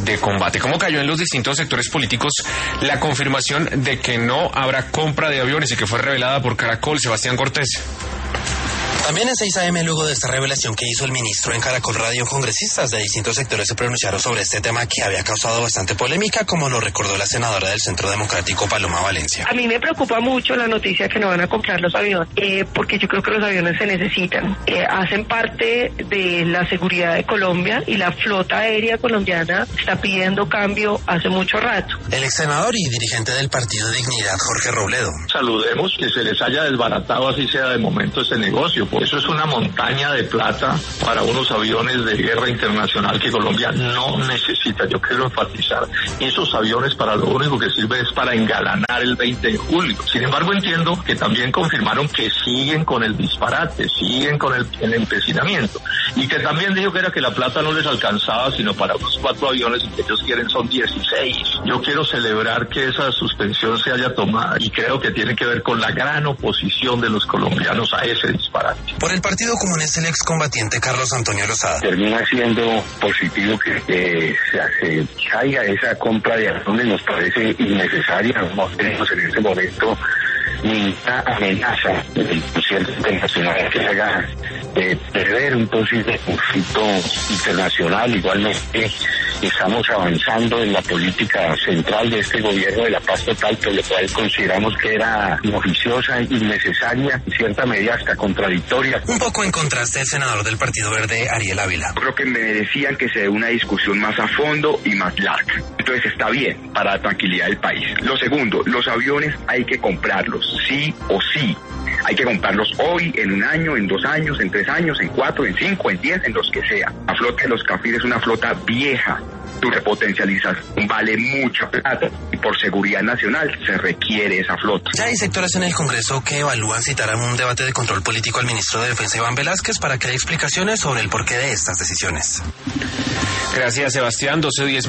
de combate. ¿Cómo cayó en los distintos sectores políticos la confirmación de que no habrá compra de aviones y que fue revelada por Caracol? Sebastián Cortés. También en 6 AM, luego de esta revelación que hizo el ministro en Caracol Radio, congresistas de distintos sectores se pronunciaron sobre este tema que había causado bastante polémica, como lo recordó la senadora del Centro Democrático, Paloma Valencia. A mí me preocupa mucho la noticia que no van a comprar los aviones, porque yo creo que los aviones se necesitan. Hacen parte de la seguridad de Colombia y la flota aérea colombiana está pidiendo cambio hace mucho rato. El ex senador y dirigente del Partido Dignidad, Jorge Robledo. Saludemos que se les haya desbaratado, así sea de momento, este negocio. Eso es una montaña de plata para unos aviones de guerra internacional que Colombia no necesita. Yo quiero enfatizar, esos aviones para lo único que sirve es para engalanar el 20 de julio. Sin embargo, entiendo que también confirmaron que siguen con el disparate, siguen con el empecinamiento. Y que también dijo que era que la plata no les alcanzaba, sino para unos 4 aviones y que ellos quieren son 16. Yo quiero celebrar que esa suspensión se haya tomado y creo que tiene que ver con la gran oposición de los colombianos a ese disparate. Por el Partido Comunista, el excombatiente Carlos Antonio Lozada. Termina siendo positivo que se caiga esa compra de aviones, nos parece innecesaria. No tenemos en este momento ninguna amenaza del concierto internacional que haga prever un posible conflicto internacional. Igualmente estamos avanzando en la política central de este gobierno de la paz total, por lo cual consideramos que era inoficiosa, innecesaria, en cierta medida hasta contradictoria. Un poco en contraste, el senador del Partido Verde, Ariel Ávila. Creo que merecían que se dé una discusión más a fondo y más larga. Entonces está bien para la tranquilidad del país. Lo segundo, los aviones hay que comprarlos, sí o sí. Hay que comprarlos hoy, en 1 año, en 2 años, en 3 años, en 4, en 5, en 10, en los que sea. La flota de los Cafir es una flota vieja. Su repotencialización vale mucha plata y por seguridad nacional se requiere esa flota. Ya hay sectores en el Congreso que evalúan citar a un debate de control político al ministro de Defensa, Iván Velázquez, para que dé explicaciones sobre el porqué de estas decisiones. Gracias, Sebastián. 12:10.